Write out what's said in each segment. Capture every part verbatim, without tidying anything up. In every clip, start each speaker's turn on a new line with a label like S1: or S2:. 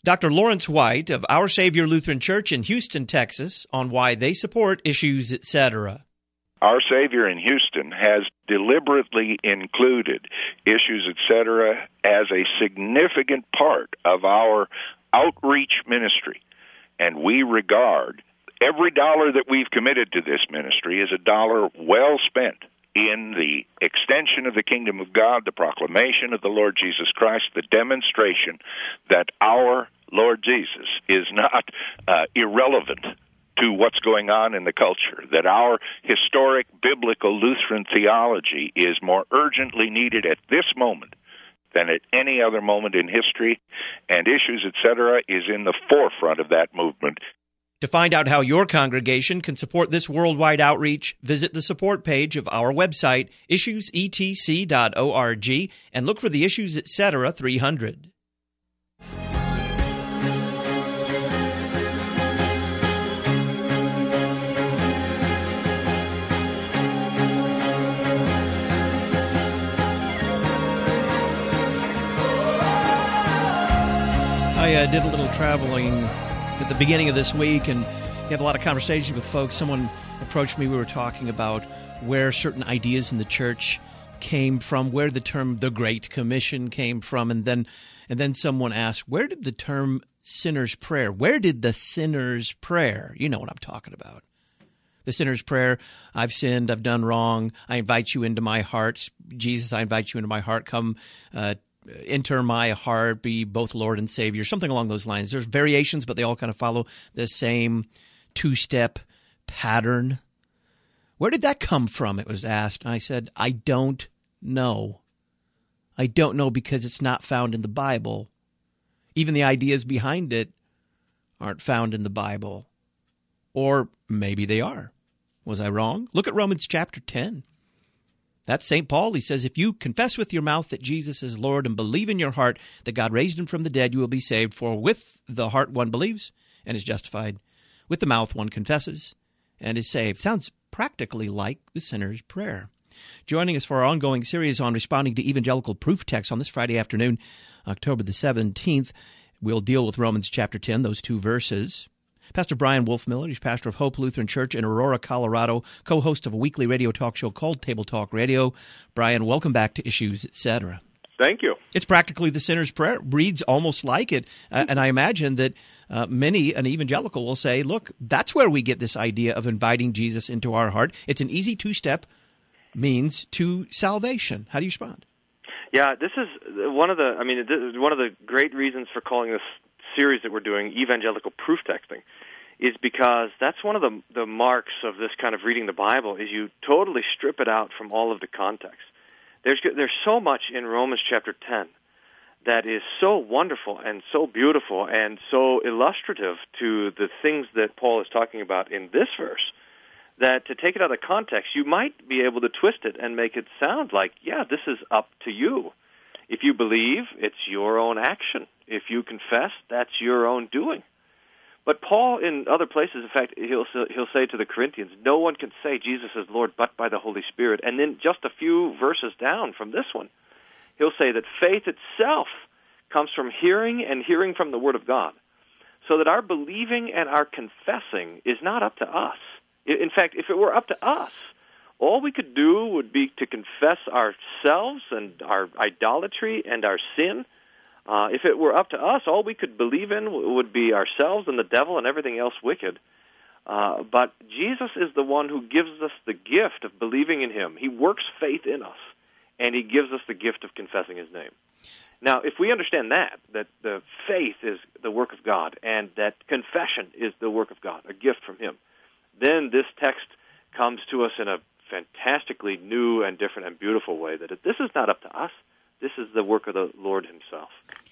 S1: Doctor Lawrence White of Our Savior Lutheran Church in Houston, Texas, on why they support Issues, et cetera.
S2: Our Savior in Houston has deliberately included Issues, et cetera as a significant part of our outreach ministry, and we regard every dollar that we've committed to this ministry as a dollar well spent in the extension of the kingdom of God, the proclamation of the Lord Jesus Christ, the demonstration that our Lord Jesus is not uh, irrelevant to what's going on in the culture, that our historic biblical Lutheran theology is more urgently needed at this moment than at any other moment in history, and Issues, et cetera, is in the forefront of that movement.
S1: To find out how your congregation can support this worldwide outreach, visit the support page of our website, issues e t c dot org, and look for the Issues, et cetera three hundred. I uh, did a little traveling at the beginning of this week, and you have a lot of conversations with folks. Someone approached me. We were talking about where certain ideas in the church came from, where the term the Great Commission came from, and then and then someone asked, where did the term sinner's prayer, where did the sinner's prayer, you know what I'm talking about. The sinner's prayer, I've sinned, I've done wrong, I invite you into my heart. Jesus, I invite you into my heart. Come uh enter my heart, be both Lord and Savior, something along those lines. There's variations, but they all kind of follow the same two-step pattern. Where did that come from? It was asked. I said, I don't know. I don't know because it's not found in the Bible. Even the ideas behind it aren't found in the Bible. Or maybe they are. Was I wrong? Look at Romans chapter ten. That's Saint Paul. He says, if you confess with your mouth that Jesus is Lord and believe in your heart that God raised him from the dead, you will be saved. For with the heart one believes and is justified. With the mouth one confesses and is saved. Sounds practically like the sinner's prayer. Joining us for our ongoing series on responding to evangelical proof texts on this Friday afternoon, October the seventeenth, we'll deal with Romans chapter ten, those two verses. Pastor Brian Wolfmiller, he's pastor of Hope Lutheran Church in Aurora, Colorado, co-host of a weekly radio talk show called Table Talk Radio. Brian, welcome back to Issues, et cetera.
S3: Thank you.
S1: It's practically the sinner's prayer. It reads almost like it, uh, and I imagine that uh, many, an evangelical, will say, look, that's where we get this idea of inviting Jesus into our heart. It's an easy two-step means to salvation. How do you respond?
S3: Yeah, this is one of the, I mean, this is one of the great reasons for calling this series that we're doing evangelical proof texting, is because that's one of the the marks of this kind of reading the Bible, is you totally strip it out from all of the context. There's there's so much in Romans chapter ten that is so wonderful and so beautiful and so illustrative to the things that Paul is talking about in this verse, that to take it out of context, you might be able to twist it and make it sound like, yeah, this is up to you. If you believe, it's your own action. If you confess, that's your own doing. But Paul, in other places, in fact, he'll he'll say to the Corinthians, no one can say Jesus is Lord but by the Holy Spirit. And then just a few verses down from this one, he'll say that faith itself comes from hearing and hearing from the Word of God. So that our believing and our confessing is not up to us. In fact, if it were up to us, all we could do would be to confess ourselves and our idolatry and our sin. Uh, if it were up to us, all we could believe in would be ourselves and the devil and everything else wicked. Uh, but Jesus is the one who gives us the gift of believing in him. He works faith in us, and he gives us the gift of confessing his name. Now, if we understand that, that the faith is the work of God and that confession is the work of God, a gift from him, then this text comes to us in a fantastically new and different and beautiful way, that this is not up to us. This is the work of the Lord himself.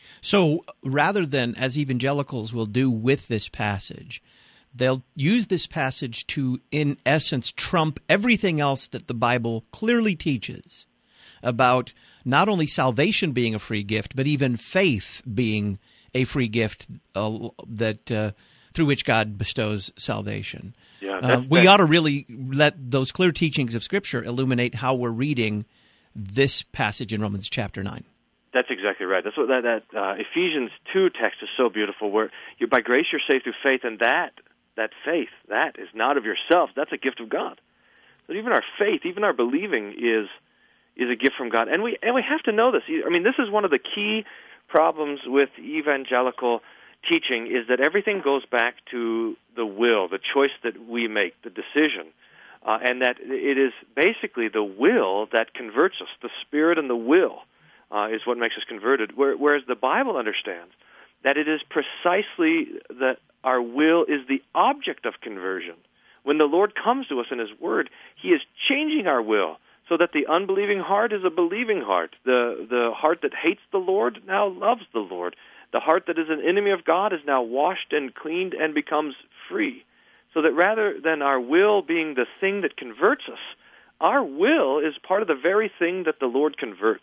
S1: So rather than, as evangelicals will do with this passage, they'll use this passage to, in essence, trump everything else that the Bible clearly teaches about not only salvation being a free gift, but even faith being a free gift uh, that uh, through which God bestows salvation.
S3: Yeah,
S1: uh, we ought to really let those clear teachings of Scripture illuminate how we're reading this passage in Romans chapter nine.
S3: That's exactly right. That's what that, that uh, Ephesians two text is so beautiful, where you by grace you're saved through faith, and that that faith, that is not of yourself. That's a gift of God. But even our faith, even our believing is is a gift from God. And we and we have to know this. I mean, this is one of the key problems with evangelical teaching, is that everything goes back to the will, the choice that we make, the decision. Uh, and that it is basically the will that converts us. The Spirit and the will uh, is what makes us converted. Whereas the Bible understands that it is precisely that our will is the object of conversion. When the Lord comes to us in His Word, He is changing our will so that the unbelieving heart is a believing heart. The, the heart that hates the Lord now loves the Lord. The heart that is an enemy of God is now washed and cleaned and becomes free. So that rather than our will being the thing that converts us, our will is part of the very thing that the Lord converts.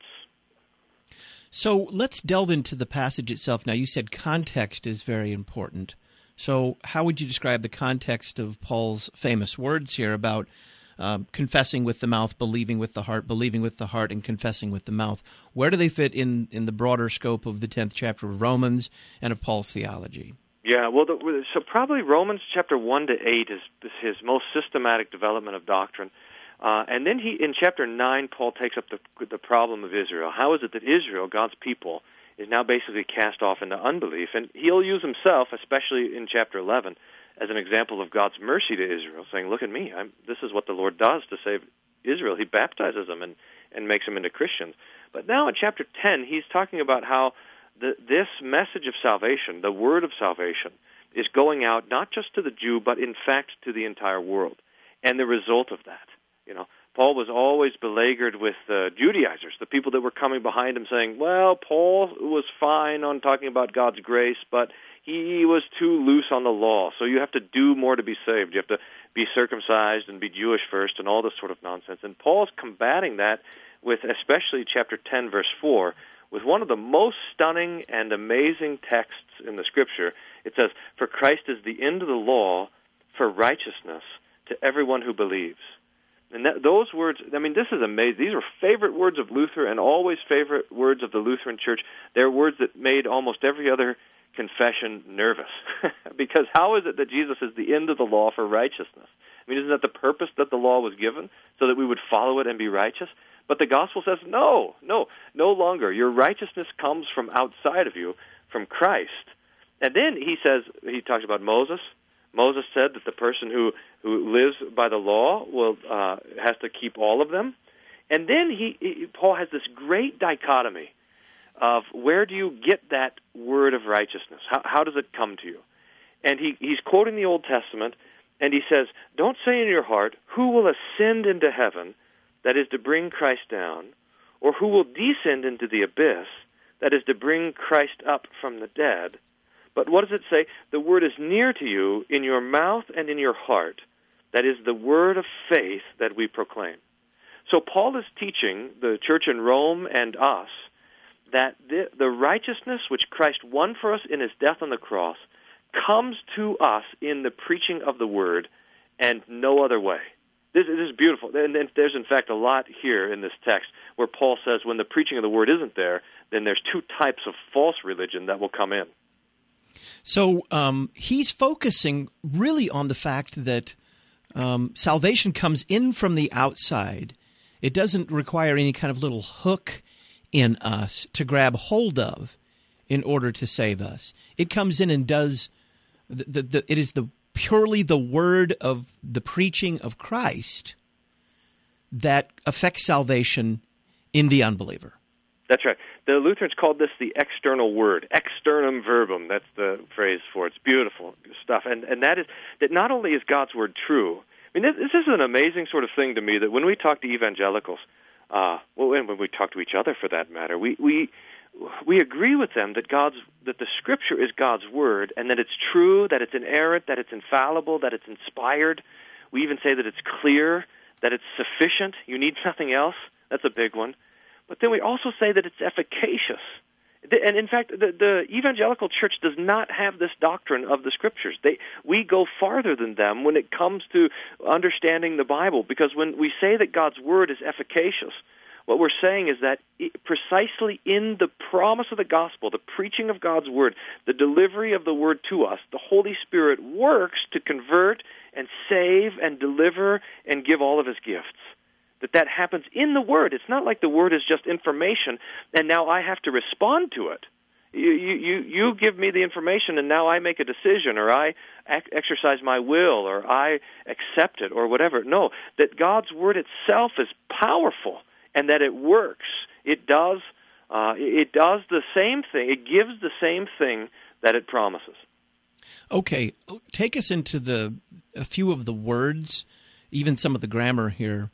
S1: So let's delve into the passage itself. Now, you said context is very important. So how would you describe the context of Paul's famous words here about um, confessing with the mouth, believing with the heart, believing with the heart, and confessing with the mouth? Where do they fit in, in the broader scope of the tenth chapter of Romans and of Paul's theology?
S3: Yeah, well, the, so probably Romans chapter one to eight is, is his most systematic development of doctrine. Uh, and then he, in chapter nine, Paul takes up the, the problem of Israel. How is it that Israel, God's people, is now basically cast off into unbelief? And he'll use himself, especially in chapter eleven, as an example of God's mercy to Israel, saying, look at me, I'm, this is what the Lord does to save Israel. He baptizes them and, and makes them into Christians. But now in chapter ten, he's talking about how the, this message of salvation, the word of salvation, is going out not just to the Jew, but in fact to the entire world. And the result of that, you know, Paul was always beleaguered with uh, Judaizers, the people that were coming behind him saying, well, Paul was fine on talking about God's grace, but he was too loose on the law, so you have to do more to be saved. You have to be circumcised and be Jewish first and all this sort of nonsense. And Paul's combating that with especially chapter ten, verse four, with one of the most stunning and amazing texts in the Scripture. It says, for Christ is the end of the law for righteousness to everyone who believes. And that, those words, I mean, this is amazing. These are favorite words of Luther and always favorite words of the Lutheran Church. They're words that made almost every other confession nervous. Because how is it that Jesus is the end of the law for righteousness? I mean, isn't that the purpose that the law was given, so that we would follow it and be righteous? But the gospel says, no, no, no longer. Your righteousness comes from outside of you, from Christ. And then he says, he talks about Moses. Moses said that the person who, who lives by the law will uh, has to keep all of them. And then he, he Paul has this great dichotomy of where do you get that word of righteousness? How, how does it come to you? And he, he's quoting the Old Testament, and he says, don't say in your heart, who will ascend into heaven, that is to bring Christ down, or who will descend into the abyss, that is to bring Christ up from the dead. But what does it say? The word is near to you, in your mouth and in your heart. That is the word of faith that we proclaim. So Paul is teaching the church in Rome and us that the, the righteousness which Christ won for us in his death on the cross comes to us in the preaching of the word and no other way. This, this is beautiful. And there's, in fact, a lot here in this text where Paul says when the preaching of the word isn't there, then there's two types of false religion that will come in.
S1: So um, he's focusing really on the fact that um, salvation comes in from the outside. It doesn't require any kind of little hook in us to grab hold of in order to save us. It comes in and does the, the, the it is the purely the word of the preaching of Christ that affects salvation in the unbeliever.
S3: That's right. The Lutherans called this the external word, externum verbum. That's the phrase for it. It's beautiful stuff. And and that is that not only is God's word true. I mean, this, this is an amazing sort of thing to me that when we talk to evangelicals, uh, well, and when we talk to each other for that matter, we we we agree with them that God's that the Scripture is God's word, and that it's true, that it's inerrant, that it's infallible, that it's inspired. We even say that it's clear, that it's sufficient. You need nothing else. That's a big one. But then we also say that it's efficacious. And in fact, the, the evangelical church does not have this doctrine of the Scriptures. They, we go farther than them when it comes to understanding the Bible, because when we say that God's Word is efficacious, What we're saying is that precisely in the promise of the gospel, the preaching of God's word, the delivery of the word to us, the Holy Spirit works to convert and save and deliver and give all of his gifts. That that happens in the word. It's not like the word is just information and now I have to respond to it. You, you, you give me the information and now I make a decision, or I ac- exercise my will, or I accept it, or whatever. No, that God's word itself is powerful and that it works. It does, uh, it does the same thing. It gives the same thing that it promises.
S1: Okay, take us into the a few of the words, even some of the grammar here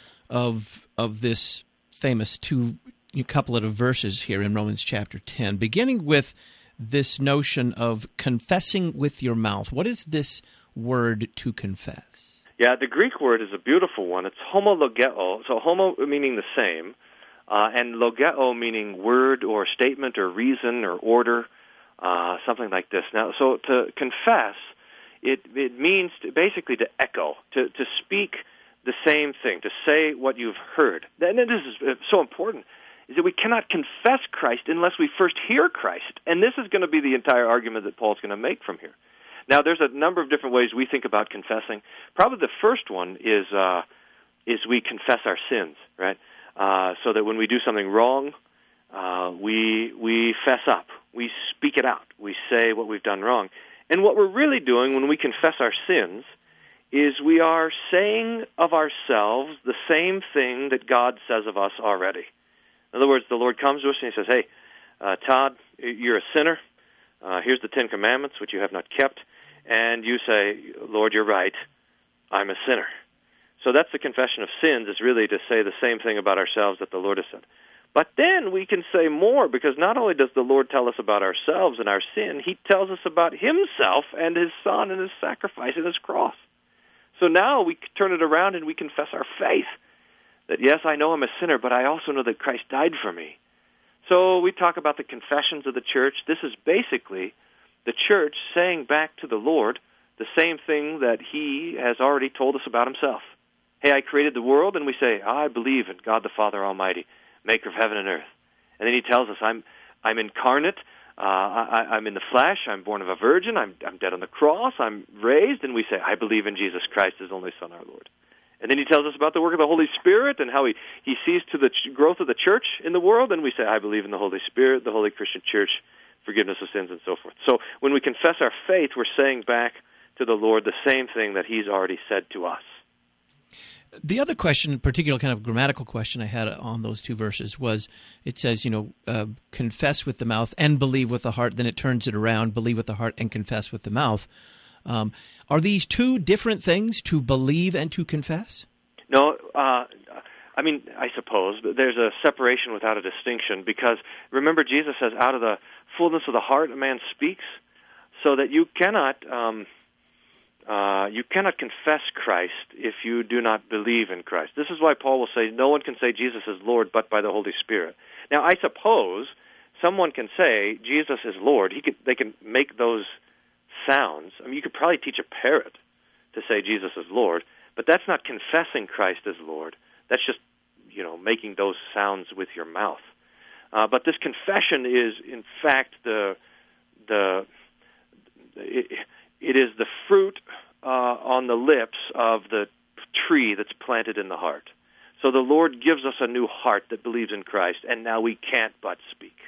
S1: of of this famous two couplet of verses here in Romans chapter ten, beginning with this notion of confessing with your mouth. What is this word to confess?
S3: Yeah, the Greek word is a beautiful one. It's homologeo. So homo meaning the same, uh, and logeo meaning word or statement or reason or order, uh, something like this. Now, so to confess, it it means to, basically to echo, to to speak the same thing, to say what you've heard. And this is so important, is that we cannot confess Christ unless we first hear Christ. And this is going to be the entire argument that Paul's going to make from here. Now, there's a number of different ways we think about confessing. Probably the first one is uh, is we confess our sins, right? Uh, so that when we do something wrong, uh, we we fess up, we speak it out, we say what we've done wrong. And what we're really doing when we confess our sins is we are saying of ourselves the same thing that God says of us already. In other words, the Lord comes to us and he says, hey, uh, Todd, you're a sinner. Uh, here's the Ten Commandments, which you have not kept. And you say, Lord, you're right. I'm a sinner. So that's the confession of sins, is really to say the same thing about ourselves that the Lord has said. But then we can say more, because not only does the Lord tell us about ourselves and our sin, he tells us about himself and his Son and his sacrifice and his cross. So now we turn it around and we confess our faith. That, yes, I know I'm a sinner, but I also know that Christ died for me. So we talk about the confessions of the church. This is basically the church saying back to the Lord the same thing that he has already told us about himself. Hey, I created the world, and we say, I believe in God the Father Almighty, maker of heaven and earth. And then he tells us, I'm I'm incarnate, uh, I, I'm in the flesh, I'm born of a virgin, I'm, I'm dead on the cross, I'm raised, and we say, I believe in Jesus Christ, his only Son, our Lord. And then he tells us about the work of the Holy Spirit and how he, he sees to the ch- growth of the church in the world, and we say, I believe in the Holy Spirit, the Holy Christian Church, forgiveness of sins, and so forth. So when we confess our faith, we're saying back to the Lord the same thing that he's already said to us.
S1: The other question, particular kind of grammatical question I had on those two verses was, it says, you know, uh, confess with the mouth and believe with the heart. Then it turns it around, believe with the heart and confess with the mouth. Um, are these two different things, to believe and to confess?
S3: No, uh, I mean, I suppose, but there's a separation without a distinction, because remember Jesus says, out of the fullness of the heart a man speaks, so that you cannot um, uh, you cannot confess Christ if you do not believe in Christ. This is why Paul will say, no one can say Jesus is Lord but by the Holy Spirit. Now, I suppose someone can say Jesus is Lord. He could, they can make those sounds. I mean, you could probably teach a parrot to say Jesus is Lord, but that's not confessing Christ as Lord. That's just, you know, making those sounds with your mouth. Uh, but this confession is, in fact, the the it, it is the fruit uh, on the lips of the tree that's planted in the heart. So the Lord gives us a new heart that believes in Christ, and now we can't but speak.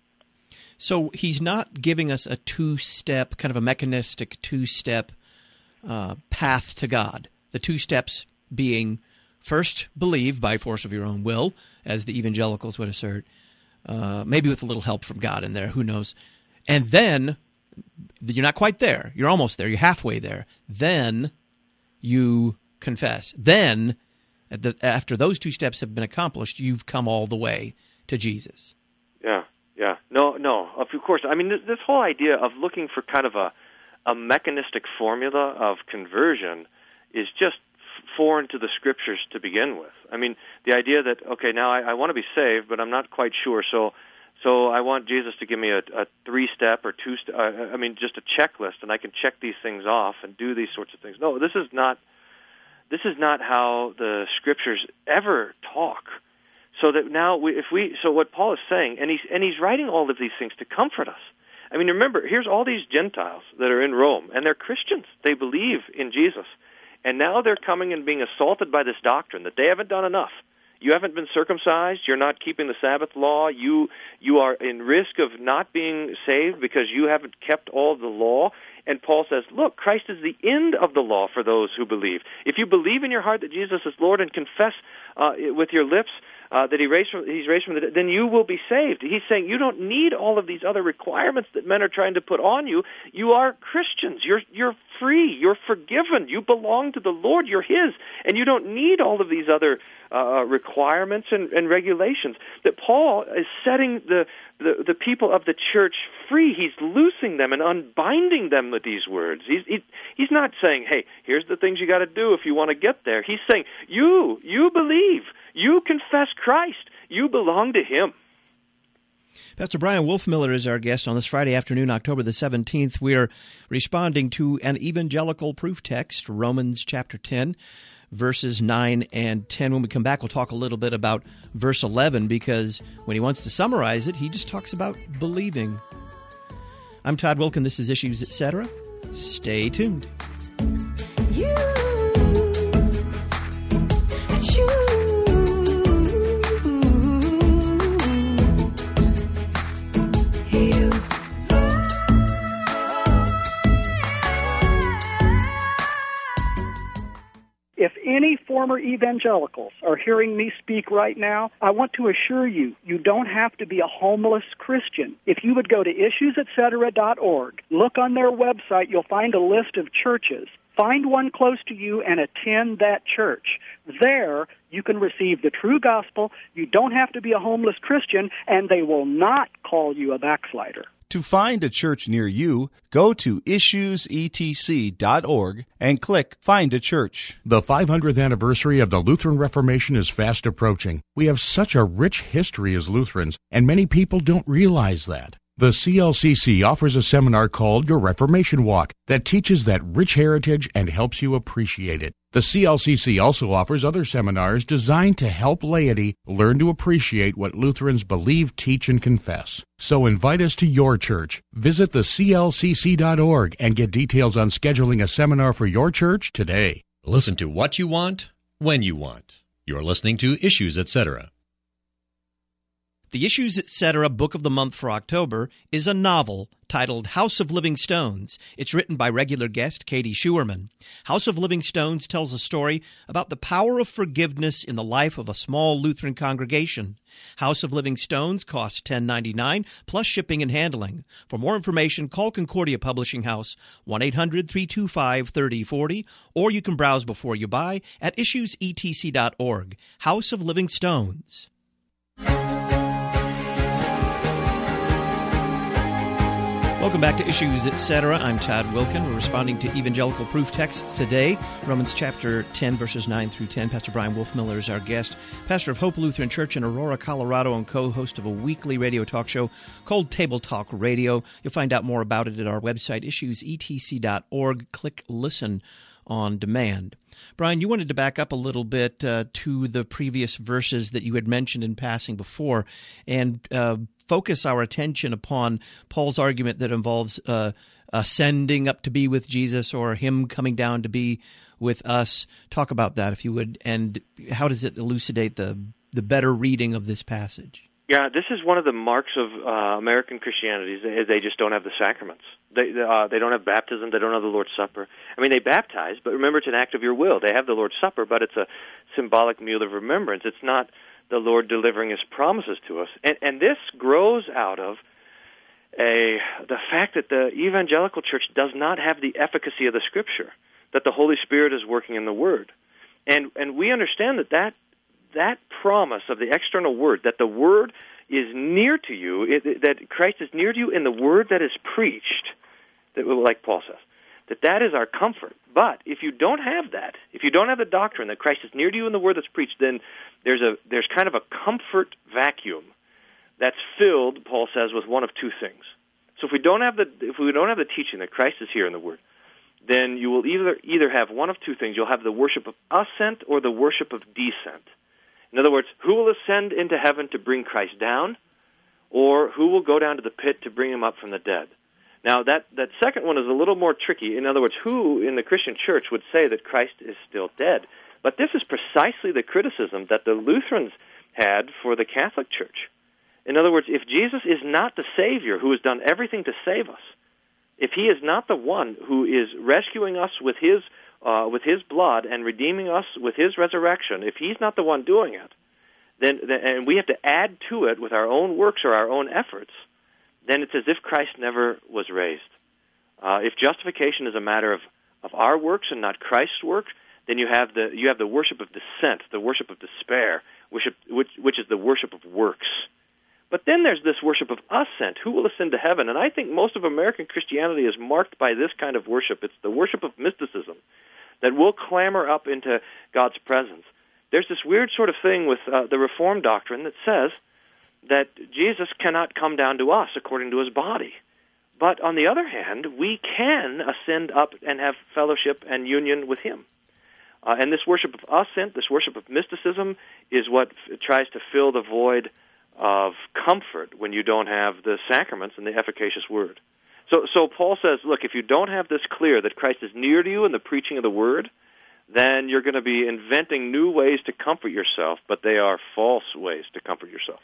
S1: So he's not giving us a two-step, kind of a mechanistic two-step uh, path to God. The two steps being, first, believe by force of your own will, as the evangelicals would assert, uh, maybe with a little help from God in there, who knows. And then, you're not quite there. You're almost there. You're halfway there. Then you confess. Then, at the, after those two steps have been accomplished, you've come all the way to Jesus.
S3: Yeah. Yeah, no, no, of course. I mean, this, this whole idea of looking for kind of a, a mechanistic formula of conversion is just foreign to the Scriptures to begin with. I mean, the idea that, okay, now I, I want to be saved, but I'm not quite sure, so so I want Jesus to give me a, a three-step or two-step, uh, I mean, just a checklist, and I can check these things off and do these sorts of things. No, this is not, this is not how the Scriptures ever talk. So that now, we, if we, so what Paul is saying, and he's and he's writing all of these things to comfort us. I mean, remember, here's all these Gentiles that are in Rome, and they're Christians. They believe in Jesus. And now they're coming and being assaulted by this doctrine that they haven't done enough. You haven't been circumcised. You're not keeping the Sabbath law. You you are in risk of not being saved because you haven't kept all the law. And Paul says, look, Christ is the end of the law for those who believe. If you believe in your heart that Jesus is Lord and confess uh, with your lips uh, that he raised from, he's raised from the dead, then you will be saved. He's saying you don't need all of these other requirements that men are trying to put on you. You are Christians. You're you're free. You're forgiven. You belong to the Lord. You're His. And you don't need all of these other uh, requirements and, and regulations. That Paul is setting the, the, the people of the church free. He's loosing them and unbinding them with these words. He's, he, he's not saying, hey, here's the things you got to do if you want to get there. He's saying, you, you believe. You confess Christ. You belong to Him.
S1: Pastor Brian Wolfmueller is our guest on this Friday afternoon, October the seventeenth. We are responding to an evangelical proof text, Romans chapter ten, verses nine and ten. When we come back, we'll talk a little bit about verse eleven, because when he wants to summarize it, he just talks about believing. I'm Todd Wilken. This is Issues, et cetera. Stay tuned. You, you.
S4: If any former evangelicals are hearing me speak right now, I want to assure you, you don't have to be a homeless Christian. If you would go to issues et cetera dot org, look on their website, you'll find a list of churches. Find one close to you and attend that church. There, you can receive the true gospel. You don't have to be a homeless Christian, and they will not call you a backslider.
S5: To find a church near you, go to issues e t c dot org and click Find a Church.
S6: The five hundredth anniversary of the Lutheran Reformation is fast approaching. We have such a rich history as Lutherans, and many people don't realize that. The C L C C offers a seminar called Your Reformation Walk that teaches that rich heritage and helps you appreciate it. The C L C C also offers other seminars designed to help laity learn to appreciate what Lutherans believe, teach, and confess. So invite us to your church. Visit the C L C C dot org and get details on scheduling a seminar for your church today.
S7: Listen to what you want, when you want. You're listening to Issues, et cetera.
S1: The Issues, et cetera. Book of the Month for October is a novel titled House of Living Stones. It's written by regular guest Katie Schuerman. House of Living Stones tells a story about the power of forgiveness in the life of a small Lutheran congregation. House of Living Stones costs ten dollars and ninety-nine cents plus shipping and handling. For more information, call Concordia Publishing House, one eight hundred, three two five, three oh four oh, or you can browse before you buy at issues e t c dot org. House of Living Stones. Welcome back to Issues, et cetera. I'm Todd Wilken. We're responding to evangelical proof text today, Romans chapter ten, verses nine through ten. Pastor Brian Wolfmueller is our guest, pastor of Hope Lutheran Church in Aurora, Colorado, and co-host of a weekly radio talk show called Table Talk Radio. You'll find out more about it at our website, issues e t c dot org. Click Listen on Demand. Brian, you wanted to back up a little bit uh, to the previous verses that you had mentioned in passing before, and uh, focus our attention upon Paul's argument that involves uh, ascending up to be with Jesus, or him coming down to be with us. Talk about that, if you would, and how does it elucidate the the better reading of this passage?
S3: Yeah, this is one of the marks of uh, American Christianity, is they just don't have the sacraments. They uh, they don't have baptism, they don't have the Lord's Supper. I mean, they baptize, but remember, it's an act of your will. They have the Lord's Supper, but it's a symbolic meal of remembrance. It's not the Lord delivering His promises to us. And, and this grows out of a the fact that the evangelical church does not have the efficacy of the Scripture, that the Holy Spirit is working in the Word. And and we understand that that, that promise of the external Word, that the Word is near to you, it, that Christ is near to you in the Word that is preached, that, like Paul says, that that is our comfort. But if you don't have that, if you don't have the doctrine that Christ is near to you in the Word that's preached, then there's a there's kind of a comfort vacuum that's filled, Paul says, with one of two things. So if we don't have the if we don't have the teaching that Christ is here in the Word, then you will either either have one of two things. You'll have the worship of ascent or the worship of descent. In other words, who will ascend into heaven to bring Christ down, or who will go down to the pit to bring him up from the dead? Now, that, that second one is a little more tricky. In other words, who in the Christian church would say that Christ is still dead? But this is precisely the criticism that the Lutherans had for the Catholic Church. In other words, if Jesus is not the Savior who has done everything to save us, if he is not the one who is rescuing us with his uh, with his blood and redeeming us with his resurrection, if he's not the one doing it, then, then and we have to add to it with our own works or our own efforts, then it's as if Christ never was raised. Uh, if justification is a matter of, of our works and not Christ's work, then you have the you have the worship of dissent, the worship of despair, worship, which, which is the worship of works. But then there's this worship of ascent. Who will ascend to heaven? And I think most of American Christianity is marked by this kind of worship. It's the worship of mysticism that will clamber up into God's presence. There's this weird sort of thing with uh, the Reformed doctrine that says that Jesus cannot come down to us according to his body. But on the other hand, we can ascend up and have fellowship and union with him. Uh, and this worship of ascent, this worship of mysticism, is what f- tries to fill the void of comfort when you don't have the sacraments and the efficacious word. So, so Paul says, look, if you don't have this clear that Christ is near to you in the preaching of the word, then you're going to be inventing new ways to comfort yourself, but they are false ways to comfort yourself.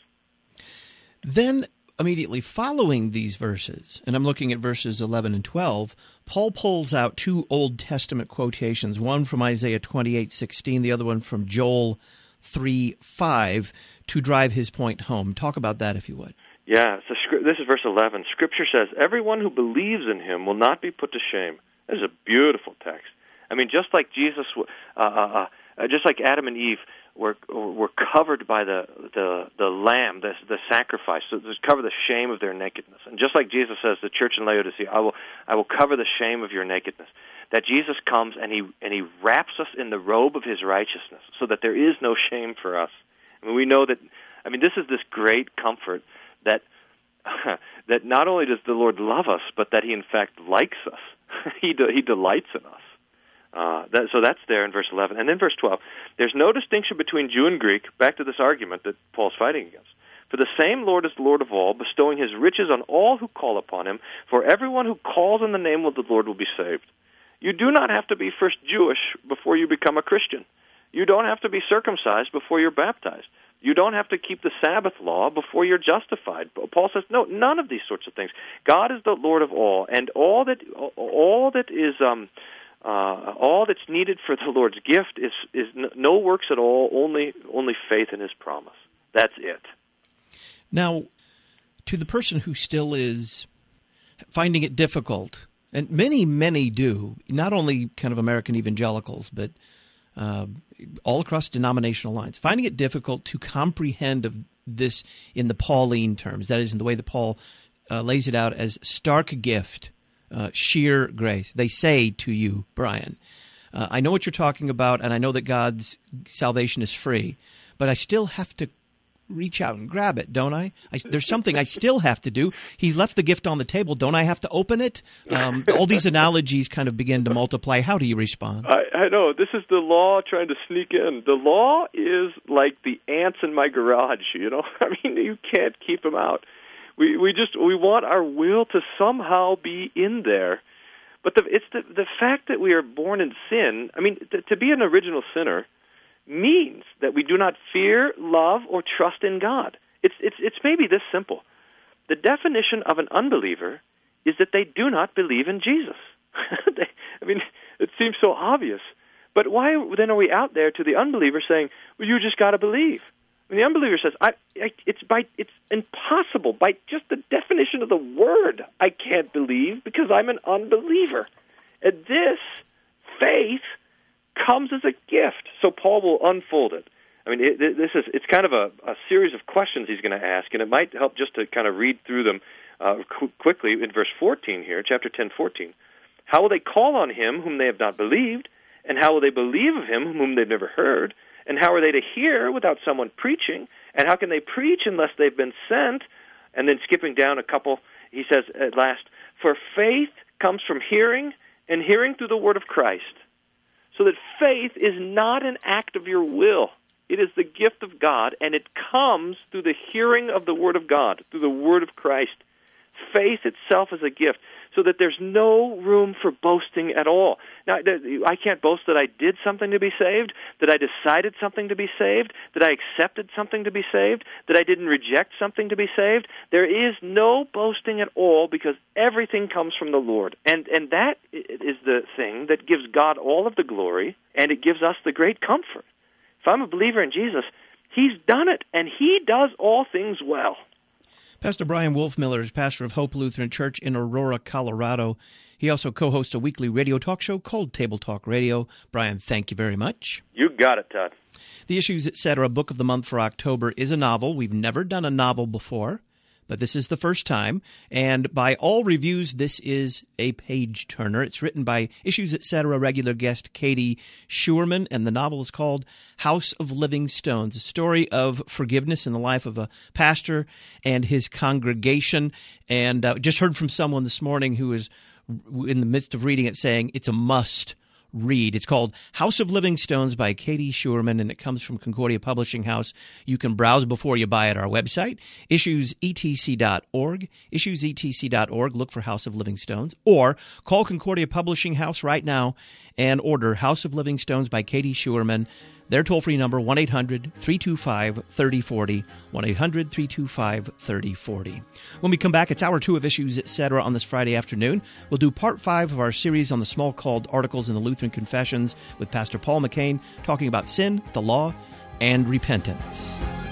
S1: Then, immediately following these verses, and I'm looking at verses eleven and twelve, Paul pulls out two Old Testament quotations, one from Isaiah twenty-eight sixteen, the other one from Joel three five, to drive his point home. Talk about that, if you would.
S3: Yeah, so this is verse eleven. Scripture says, everyone who believes in him will not be put to shame. This is a beautiful text. I mean, just like Jesus, uh, uh, uh, just like Adam and Eve were were covered by the the, the lamb, the, the sacrifice, so to cover the shame of their nakedness. And just like Jesus says, the church in Laodicea, I will I will cover the shame of your nakedness. That Jesus comes and he and he wraps us in the robe of his righteousness, so that there is no shame for us. I mean, we know that. I mean, this is this great comfort that that not only does the Lord love us, but that he in fact likes us. he de- he delights in us. Uh, that, so that's there in verse eleven. And then verse twelve, there's no distinction between Jew and Greek, back to this argument that Paul's fighting against. For the same Lord is the Lord of all, bestowing his riches on all who call upon him. For everyone who calls on the name of the Lord will be saved. You do not have to be first Jewish before you become a Christian. You don't have to be circumcised before you're baptized. You don't have to keep the Sabbath law before you're justified. Paul says, no, none of these sorts of things. God is the Lord of all, and all that all that is um, uh, all that's needed for the Lord's gift is is no works at all, only only faith in his promise. That's it.
S1: Now, to the person who still is finding it difficult, and many, many do, not only kind of American evangelicals, but uh, all across denominational lines, finding it difficult to comprehend of this in the Pauline terms, that is, in the way that Paul uh, lays it out as stark gift, uh, sheer grace. They say to you, Brian, uh, I know what you're talking about, and I know that God's salvation is free, but I still have to reach out and grab it, don't I? I there's something I still have to do. He left the gift on the table. Don't I have to open it? Um, all these analogies kind of begin to multiply. How do you respond?
S3: I, I know. This is the law trying to sneak in. The law is like the ants in my garage, you know? I mean, you can't keep them out. We we just we want our will to somehow be in there. But the, it's the the fact that we are born in sin. I mean, to, to be an original sinner means that we do not fear, love, or trust in God. It's it's it's maybe this simple. The definition of an unbeliever is that they do not believe in Jesus. they, I mean, it seems so obvious. But why then are we out there to the unbeliever saying, well, you just got to believe? And the unbeliever says, I, I, it's by it's impossible. By just the definition of the word, I can't believe because I'm an unbeliever. And this faith comes as a gift. So Paul will unfold it. I mean, it, this is it's kind of a, a series of questions he's going to ask, and it might help just to kind of read through them uh, qu- quickly in verse fourteen here, chapter ten, fourteen. How will they call on him whom they have not believed? And how will they believe of him whom they've never heard? And how are they to hear without someone preaching? And how can they preach unless they've been sent? And then skipping down a couple, he says at last, for faith comes from hearing, and hearing through the word of Christ. So that faith is not an act of your will. It is the gift of God, and it comes through the hearing of the Word of God, through the Word of Christ. Faith itself is a gift, so that there's no room for boasting at all. Now, I can't boast that I did something to be saved, that I decided something to be saved, that I accepted something to be saved, that I didn't reject something to be saved. There is no boasting at all, because everything comes from the Lord. And, and that is the thing that gives God all of the glory, and it gives us the great comfort. If I'm a believer in Jesus, He's done it, and He does all things well.
S1: Pastor Brian Wolfmueller is pastor of Hope Lutheran Church in Aurora, Colorado. He also co-hosts a weekly radio talk show called Table Talk Radio. Brian, thank you very much.
S3: You got it, Todd.
S1: The Issues, et cetera. Book of the Month for October is a novel. We've never done a novel before, but this is the first time. And by all reviews, this is a page-turner. It's written by Issues, et cetera. regular guest Katie Schuerman, and the novel is called House of Living Stones, a story of forgiveness in the life of a pastor and his congregation. And uh, just heard from someone this morning who is in the midst of reading it saying it's a must read. It's called House of Living Stones by Katie Schuerman, and it comes from Concordia Publishing House. You can browse before you buy at our website, issues e t c dot org, issues e t c dot org. Look for House of Living Stones, or call Concordia Publishing House right now and order House of Living Stones by Katie Schuerman. Their toll-free number, one eight hundred three two five three oh four oh, one eight hundred three two five three oh four oh. When we come back, it's hour two of Issues, et cetera. on this Friday afternoon. We'll do part five of our series on the small-called articles in the Lutheran Confessions with Pastor Paul McCain, talking about sin, the law, and repentance.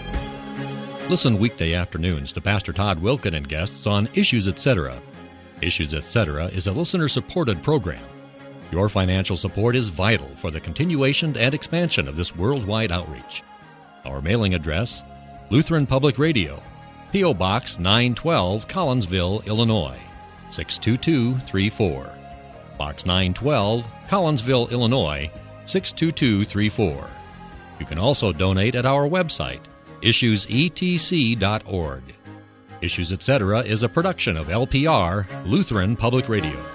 S7: Listen weekday afternoons to Pastor Todd Wilken and guests on Issues, et cetera. Issues, et cetera is a listener-supported program. Your financial support is vital for the continuation and expansion of this worldwide outreach. Our mailing address, Lutheran Public Radio, P O. Box nine twelve, Collinsville, Illinois, six two two three four. Box nine twelve, Collinsville, Illinois, six two two three four. You can also donate at our website, issues e t c dot org. Issues, et cetera is a production of L P R, Lutheran Public Radio.